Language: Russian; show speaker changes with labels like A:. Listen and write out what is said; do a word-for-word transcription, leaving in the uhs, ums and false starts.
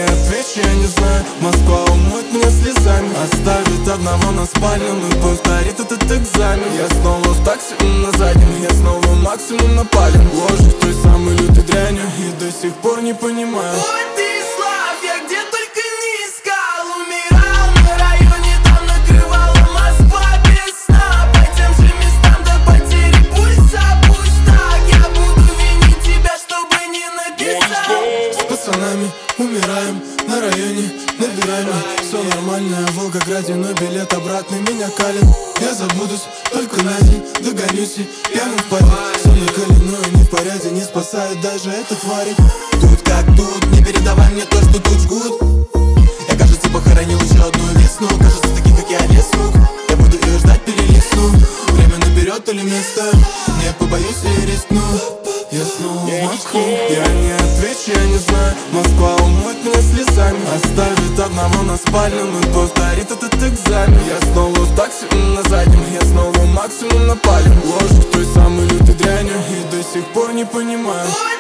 A: отвечу, я не знаю. Москва умоет меня слезами, оставит одного на спальню, и повторит этот экзамен. Я снова в такси на заднем, я снова максимум напален. Ложь той самой лютой дрянью, и до сих пор не понимаю. Умираем на районе, набираем. Все нормально, в Волгограде, но билет обратный меня калит. Я забудусь только на день, догонюсь и пьяным в паре. Все накалено и не в порядке, не спасает даже эта тварь. Тут как тут, не передавай мне то, что тут жгут. Я, кажется, похоронил еще одну весну. Кажется, таких как я не смог. Я буду ее ждать, перелистну. Время наперед или место, не побоюсь и рискну. Я снова в Москву. Я не отвечу, я не знаю. Москва умоет меня слезами, оставит одного на спальню, и повторит этот экзамен. Я снова в такси на заднем, я снова максимум напален. Ложь той самой лютой дрянью, и до сих пор не понимаю.